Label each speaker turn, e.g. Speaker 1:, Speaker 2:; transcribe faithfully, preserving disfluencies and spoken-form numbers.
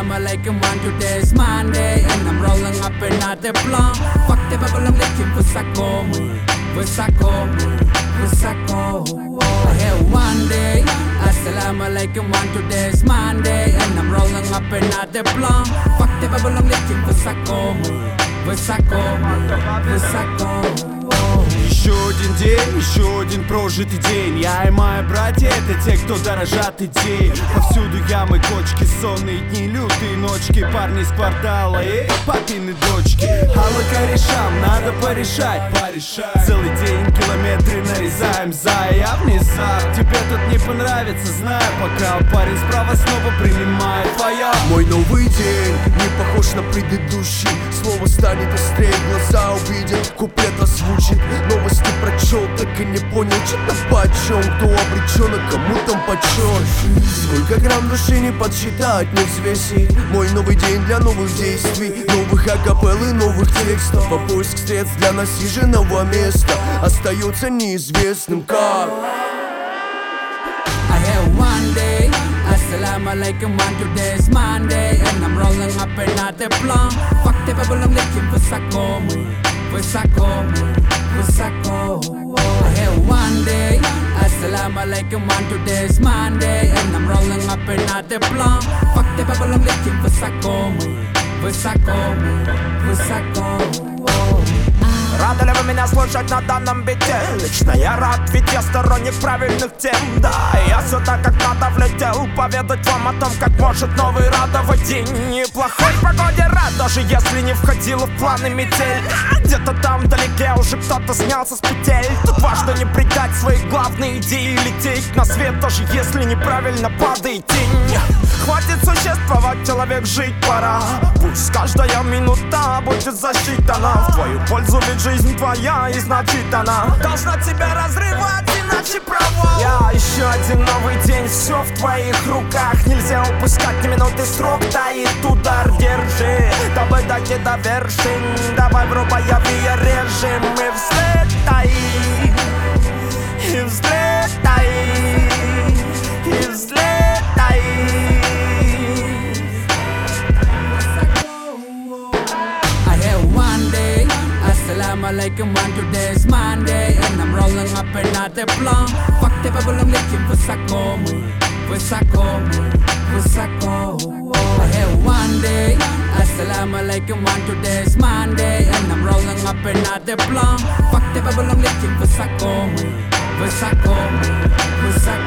Speaker 1: Assalamu alaikum, one today's Monday, and I'm rolling up another blunt. Fuck the bubble, I'm looking for Sacco, for Sacco, for Sacco. I had one day. Assalamu alaikum, one today's Monday, and I'm rolling up another blunt. Fuck the bubble, I'm looking for Sacco, for Sacco, for Sacco.
Speaker 2: Еще один день, еще один прожитый день. Я и мои братья — это те, кто дорожат идеей. Повсюду ямы, кочки, сонные дни, лютые ночки. Парни из квартала и папины дочки. Алло, корешам, надо порешать, порешать. Целый день километры нарезаем за я внезап. Тебе тут не понравится, знаю пока. Парень справа снова принимает твоя.
Speaker 3: Мой новый день не похож на предыдущий. Слово станет острее, глаза увидят, куплет озвучит. Новости прочел, так и не понял, что-то почем. Кто обречен, а кому там почет. Сколько грамм души не подсчитать, не взвесить. Мой новый день для новых действий, новых акапелл и новых текстов. А поиск средств для насиженного места остается неизвестным как.
Speaker 1: I had one day. Assalamu alaikum, one today's Monday, and I'm rolling up another blunt. Fuck the bubble, I'm looking for Sacco, for Sacco, for Sacco. I had one day. Assalamu alaikum, one today's Monday, and I'm rolling up another blunt. Fuck the bubble, I'm looking for Sacco, for Sacco, for Sacco.
Speaker 4: Рады ли вы меня слушать на данном бите? Лично я рад, ведь я сторонник правильных тем. Да, я сюда как надо влетел поведать вам о том, как может новый радовать день. Неплохой погоде рад, даже если не входила в планы метель. Где-то там вдалеке уже кто-то снялся с петель. Тут важно не предать свои главные идеи, лететь на свет, даже если неправильно падает тень. Хватит существовать, человек, жить пора. Пусть каждая минута будет засчитана в твою пользу, ведь жизнь твоя и значит она должна тебя разрывать, иначе провал. Я еще один новый день, все в твоих руках. Нельзя упускать ни минуты срок, таит удар, держи, дабы дойти до вершин. Давай врубай авиарежим и взлетай, и взлетай, и взлетай.
Speaker 1: Assalamu alaikum, one today's Monday, and I'm rolling up another blunt. Fuck the bubble, I'm looking for Sacco, for Sacco, for Sacco. I had one day. Assalamu alaikum, one today's Monday, and I'm rolling up another blunt. Fuck the bubble, I'm looking for Sacco, for Sacco, for Sacco.